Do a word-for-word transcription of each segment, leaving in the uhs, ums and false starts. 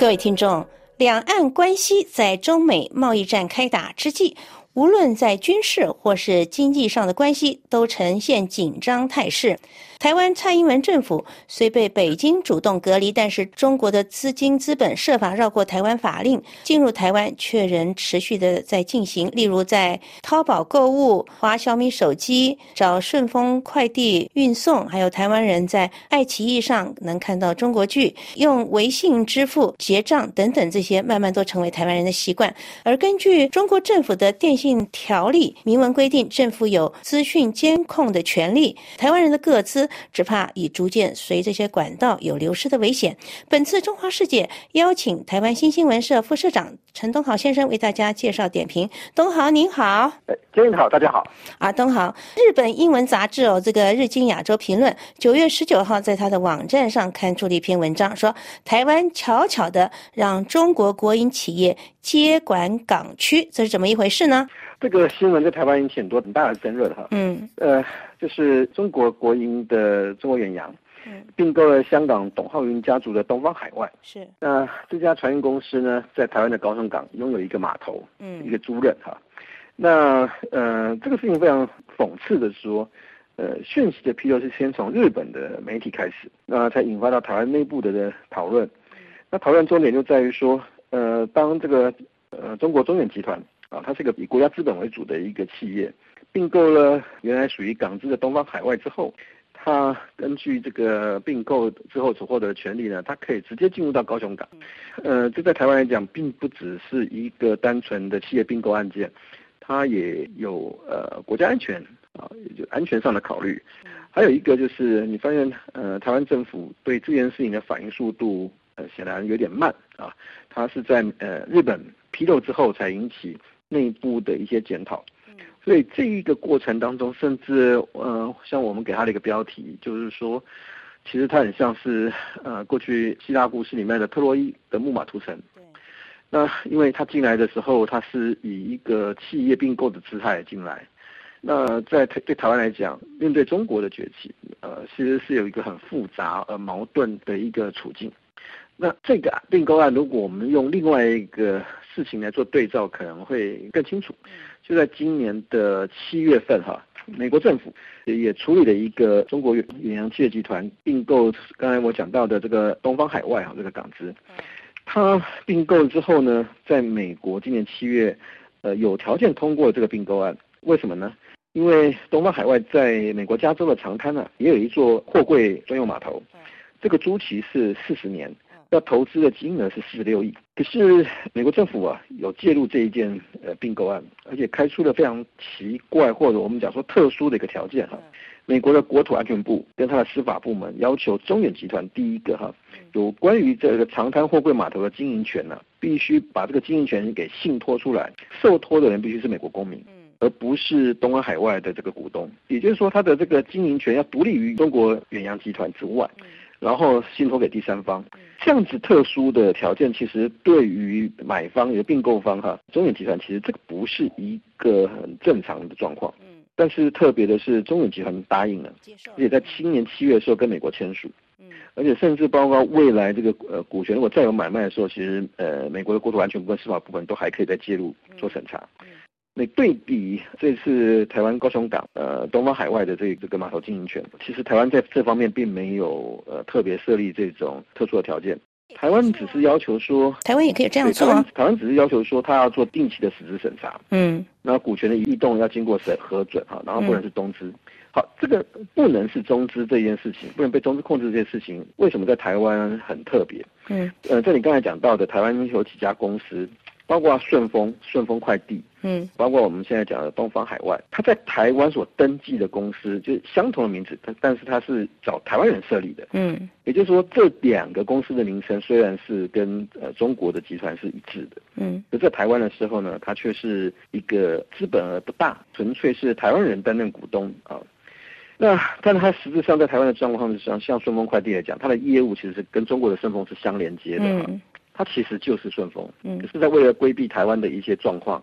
位听众，两岸关系在中美贸易战开打之际，无论在军事或是经济上的关系都呈现紧张态势。台湾蔡英文政府虽被北京主动隔离，但是中国的资金资本设法绕过台湾法令，进入台湾却仍持续的在进行。例如在淘宝购物、滑小米手机、找顺丰快递运送，还有台湾人在爱奇艺上能看到中国剧，用微信支付结账等等，这些慢慢都成为台湾人的习惯。而根据中国政府的电信条例明文规定，政府有资讯监控的权利，台湾人的个资只怕已逐渐随这些管道有流失的危险。本次中华世界邀请台湾新新闻社副社长陈东豪先生为大家介绍点评。东豪您好。 建英好，大家好。 啊，东豪，日本英文杂志哦，这个日经亚洲评论九月十九号在他的网站上刊出了一篇文章，说台湾悄悄的让中国国营企业接管港区，这是怎么一回事呢？ 这个新闻在台湾引起很多很大的争论哈。嗯，呃，就是中国国营的中国远洋，嗯，并购了香港董浩云家族的东方海外。 是， 那、呃、这家船运公司呢，在台湾的高雄港拥有一个码头，嗯，一个租赁哈。那呃，这个事情非常讽刺的说，呃，讯息的披露是先从日本的媒体开始，那才引发到台湾内部的的讨论。嗯、那讨论重点就在于说，呃，当这个呃中国中远集团。啊，它是一个以国家资本为主的一个企业，并购了原来属于港资的东方海外之后，它根据这个并购之后所获得的权利呢，它可以直接进入到高雄港。呃，这在台湾来讲，并不只是一个单纯的企业并购案件，它也有呃国家安全啊，也就安全上的考虑。还有一个就是你发现呃台湾政府对这件事情的反应速度呃显然有点慢啊，它是在呃日本披露之后才引起内部的一些检讨，所以这一个过程当中，甚至呃，像我们给他的一个标题，就是说，其实它很像是呃过去希腊故事里面的特洛伊的木马屠城。那因为他进来的时候，他是以一个企业并购的姿态进来。那在对台湾来讲，面对中国的崛起，呃，其实是有一个很复杂而矛盾的一个处境。那这个并购案，如果我们用另外一个事情来做对照，可能会更清楚。就在今年的七月份哈，美国政府也处理了一个中国远洋企业集团并购，刚才我讲到的这个东方海外哈这个港资，它并购之后呢，在美国今年七月，呃有条件通过这个并购案。为什么呢？因为东方海外在美国加州的长滩呢、啊，也有一座货柜专用码头，这个租期是四十年。要投资的金额是四十六亿，可是美国政府啊有介入这一件呃并购案，而且开出了非常奇怪或者我们讲说特殊的一个条件哈。美国的国土安全部跟他的司法部门要求中远集团第一个哈，有关于这个长滩货柜码头的经营权呢、啊，必须把这个经营权给信托出来，受托的人必须是美国公民。而不是东方海外的这个股东，也就是说，他的这个经营权要独立于中国远洋集团之外，然后信托给第三方。这样子特殊的条件，其实对于买方有并购方哈，中远集团其实这个不是一个很正常的状况。但是特别的是，中远集团答应了，而且在今年七月的时候跟美国签署。而且甚至包括未来这个呃股权如果再有买卖的时候，其实呃美国的国土安全部跟司法部门都还可以再介入做审查。那对比这次台湾高雄港呃东方海外的这这个码头经营权，其实台湾在这方面并没有呃特别设立这种特殊的条件。台湾只是要求说， 台湾也可以这样做啊。 台湾只是要求说，他要做定期的实质审查， 嗯， 然后股权的异动要经过审核准哈，然后不能是中资。嗯、好，这个不能是中资这件事情，不能被中资控制这件事情，为什么在台湾很特别？嗯，呃，在你刚才讲到的，台湾有几家公司。包括顺丰、顺丰快递，嗯，包括我们现在讲的东方海外，它在台湾所登记的公司就是相同的名字，但但是它是找台湾人设立的，嗯，也就是说这两个公司的名称虽然是跟呃中国的集团是一致的，嗯，可在台湾的时候呢，它却是一个资本额不大，纯粹是台湾人担任股东啊。那但是它实质上在台湾的状况是像像顺丰快递来讲，它的业务其实是跟中国的顺丰是相连接的啊。嗯，它其实就是顺丰，嗯，可是在为了规避台湾的一些状况，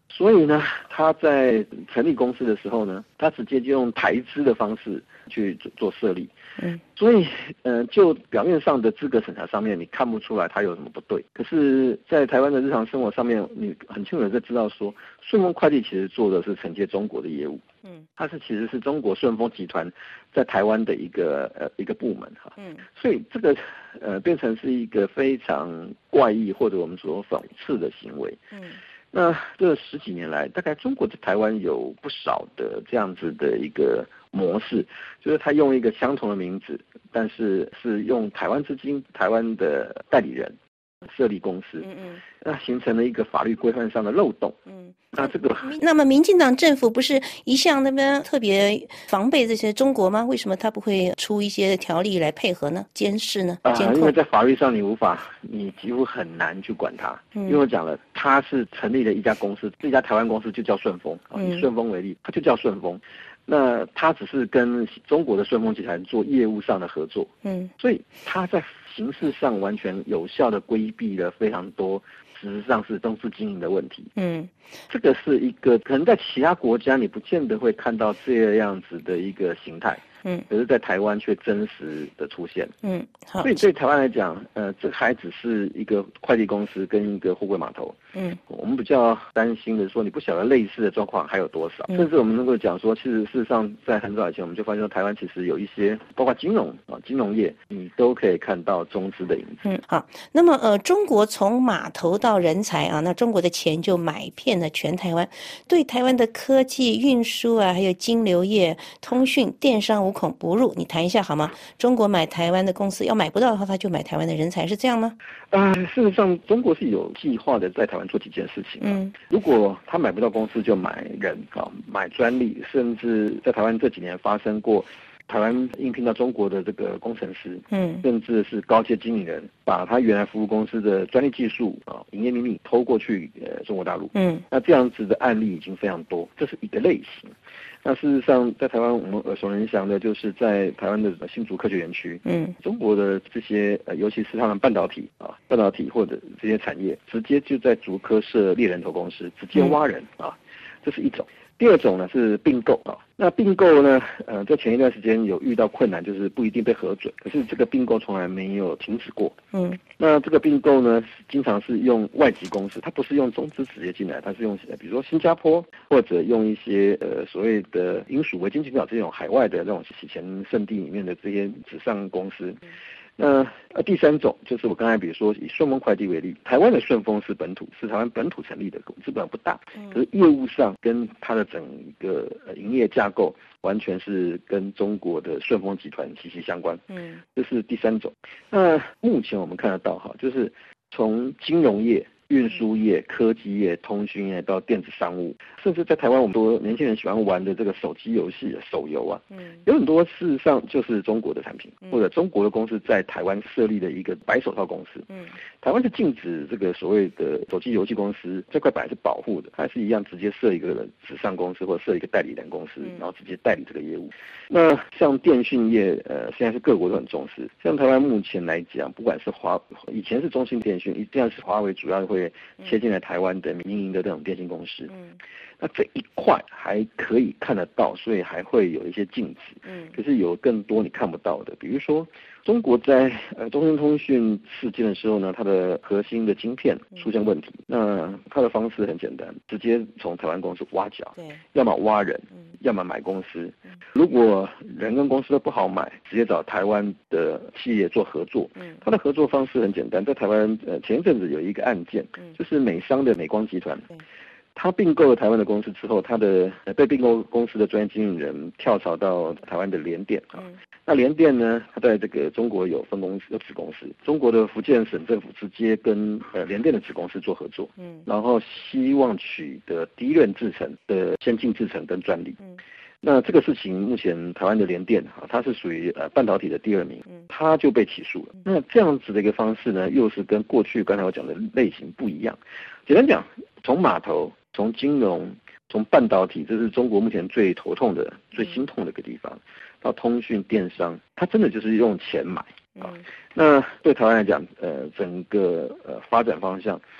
所以呢，他在成立公司的时候呢，他直接就用台资的方式去做做设立。 嗯， 所以呃，就表面上的资格审查上面，你看不出来它有什么不对。可是，在台湾的日常生活上面，你很清楚的知道说，顺丰快递其实做的是承接中国的业务。嗯，它是其实是中国顺丰集团在台湾的一个呃一个部门哈。嗯，所以这个呃变成是一个非常怪异或者我们所讽刺的行为。嗯。那这十几年来，大概中国在台湾有不少的这样子的一个模式，就是他用一个相同的名字，但是是用台湾资金、台湾的代理人设立公司，嗯嗯，那形成了一个法律规范上的漏洞。嗯，那这个那么民进党政府不是一向那边特别防备这些中国吗？为什么他不会出一些条例来配合呢？监视呢？ 啊、呃，因为在法律上你无法，你几乎很难去管它。嗯，因为我讲了，他是成立了一家公司，这家台湾公司就叫顺丰。嗯，以顺丰为例，它就叫顺丰。那他只是跟中国的顺丰集团做业务上的合作，嗯，所以他在形式上完全有效的规避了非常多事实上是公司经营的问题，嗯，这个是一个可能在其他国家你不见得会看到这样子的一个形态，嗯，可是在台湾却真实的出现，嗯，好，所以对台湾来讲，呃，这还只是一个快递公司跟一个货柜码头，嗯，我们比较担心的说，你不晓得类似的状况还有多少，嗯、甚至我们能够讲说，其实事实上在很早以前，我们就发现说，台湾其实有一些包括金融啊、金融业，你都可以看到中资的影子。 嗯，好，那么呃，中国从码头到人才啊，那中国的钱就买遍了全台湾，对台湾的科技、运输啊，还有金流业、通讯、电商无孔不入。你谈一下好吗？中国买台湾的公司，要买不到的话，他就买台湾的人才，是这样吗？ 啊、呃，事实上，中国是有计划的在台湾做几件事情。嗯，如果他买不到公司，就买人啊，买专利，甚至在台湾这几年发生过。台湾应聘到中国的这个工程师，嗯，甚至是高阶经理人，把他原来服务公司的专利技术啊、营业秘密偷过去呃中国大陆，嗯，那这样子的案例已经非常多，这是一个类型。那事实上，在台湾我们耳熟能详的就是在台湾的新竹科学园区，嗯，中国的这些呃，尤其是他们半导体啊、半导体或者这些产业，直接就在竹科设猎人头公司，直接挖人、嗯、啊，这是一种。第二种呢是并购啊，那并购呢，呃，在前一段时间有遇到困难，就是不一定被核准，可是这个并购从来没有停止过。嗯，那这个并购呢，经常是用外籍公司，它不是用中资直接进来，它是用比如说新加坡或者用一些呃所谓的英属维京群岛这种海外的这种洗钱圣地里面的这些纸上公司。嗯，那呃第三种就是我刚才比如说以顺丰快递为例，台湾的顺丰是本土，是台湾本土成立的，资本不大，可是业务上跟它的整个营业架构完全是跟中国的顺丰集团息息相关。嗯，这是第三种。那目前我们看得到哈，就是从金融业、运输业、科技业、通讯业到电子商务，甚至在台湾我们多年轻人喜欢玩的这个手机游戏、手游啊，嗯，有很多事实上就是中国的产品，或者中国的公司在台湾设立的一个白手套公司。嗯，台湾是禁止这个所谓的手机游戏公司，这块本来是保护的，还是一样直接设一个纸上公司或者设一个代理人公司，然后直接代理这个业务。那像电讯业，呃，现在是各国都很重视。像台湾目前来讲，不管是华，以前是中兴电讯，现在是华为主要会切进来台湾的民营的这种电信公司。嗯，那这一块还可以看得到，所以还会有一些禁止。嗯，可是有更多你看不到的，比如说中国在呃中兴通讯事件的时候呢，它的核心的晶片出现问题，那它的方式很简单，直接从台湾公司挖角，对，要么挖人，要么买公司。如果人跟公司都不好买，直接找台湾的企业做合作。嗯，它的合作方式很简单，在台湾呃前一阵子有一个案件，就是美商的美光集团。他并购了台湾的公司之后，他的被并购公司的专业经理人跳槽到台湾的联电啊。嗯、那联电呢，他在这个中国有分公司、有子公司。中国的福建省政府直接跟呃联电的子公司做合作，嗯，然后希望取得低润制程的先进制程跟专利。嗯，那这个事情目前台湾的联电啊，它是属于呃半导体的第二名，它就被起诉了。那这样子的一个方式呢，又是跟过去刚才我讲的类型不一样。简单讲，从码头。从金融，从半导体，这是中国目前最头痛的、最心痛的一个地方，到通讯、电商，它真的就是用钱买啊。那对台湾来讲，呃，整个呃发展方向，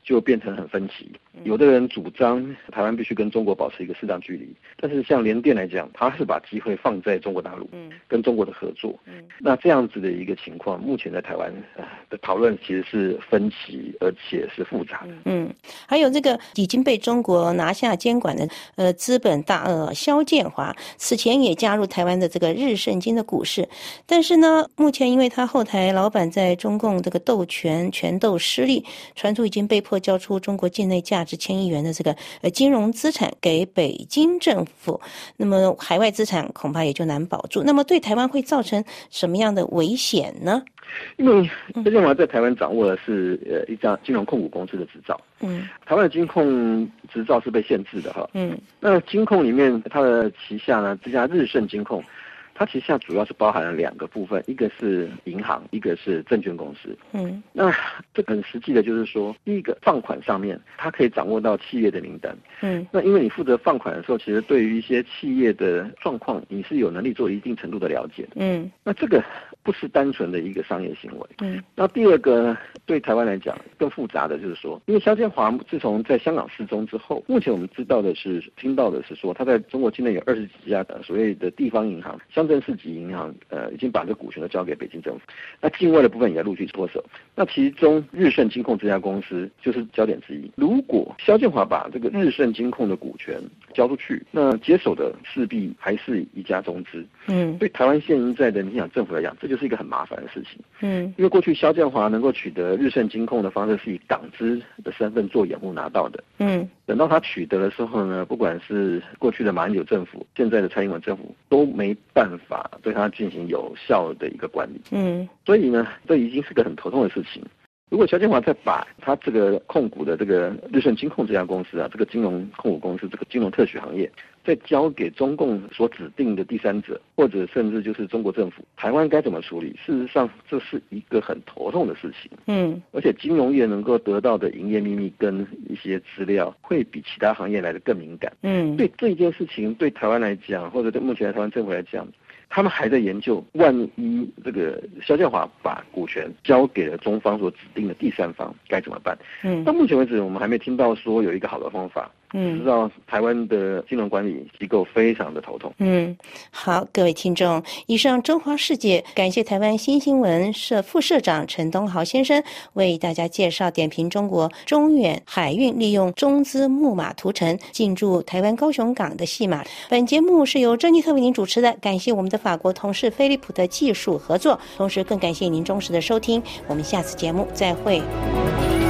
就变成很分歧。有的人主张台湾必须跟中国保持一个适当距离，但是像联电来讲，他是把机会放在中国大陆，跟中国的合作。那这样子的一个情况，目前在台湾的讨论其实是分歧，而且是复杂的。 嗯，还有这个已经被中国拿下监管的呃资本大鳄肖建华，此前也加入台湾的这个日盛金的股市，但是呢，目前因为他后台老板在中共这个斗权权斗失利，传出已经被迫交出中国境内价值千亿元的这个呃金融资产给北京政府，那么海外资产恐怕也就难保住。那么对台湾会造成什么样的危险呢？ 因为肖建华在台湾掌握的是呃一家金融控股公司的执照，嗯，台湾的金控执照是被限制的哈，嗯，那金控里面它的旗下呢，这家日盛金控，它旗下主要是包含了两个部分，一个是银行，一个是证券公司。嗯，那这很实际的就是说，第一个放款上面，它可以掌握到企业的名单。嗯，那因为你负责放款的时候，其实对于一些企业的状况，你是有能力做一定程度的了解的。嗯，那这个不是单纯的一个商业行为。嗯，那第二个对台湾来讲更复杂的就是说，因为肖建华自从在香港失踪之后，目前我们知道的是，听到的是说，他在中国境内有二十几家的所谓的地方银行。乡镇市级银行，呃，已经把这股权都交给北京政府。那境外的部分也在陆续脱手。那其中日盛金控这家公司就是焦点之一。如果肖建华把这个日盛金控的股权交出去，那接手的势必还是一家中资。嗯，对台湾现在的民进党政府来讲，这就是一个很麻烦的事情。嗯，因为过去肖建华能够取得日盛金控的方式是以港资的身份做掩护拿到的。嗯，等到他取得的时候呢，不管是过去的马英九政府，现在的蔡英文政府都没办法对他进行有效的一个管理。嗯，所以呢，这已经是个很头痛的事情。如果肖建华再把他这个控股的这个日盛金控这家公司啊，这个金融控股公司，这个金融特许行业，再交给中共所指定的第三者，或者甚至就是中国政府，台湾该怎么处理？事实上，这是一个很头痛的事情。嗯，而且金融业能够得到的营业秘密跟一些资料，会比其他行业来得更敏感。嗯，对这一件事情，对台湾来讲，或者对目前的台湾政府来讲，他们还在研究，万一这个肖建华把股权交给了中方所指定的第三方，该怎么办？嗯，到目前为止，我们还没听到说有一个好的方法。嗯，知道台湾的金融管理机构非常的头痛。 嗯，好，各位听众，以上中华世界感谢台湾新新闻社副社长陈东豪先生为大家介绍点评中国中远海运利用中资木马屠城进驻台湾高雄港的戏码。本节目是由珍妮特为您主持的，感谢我们的法国同事菲利普的技术合作，同时更感谢您忠实的收听，我们下次节目再会。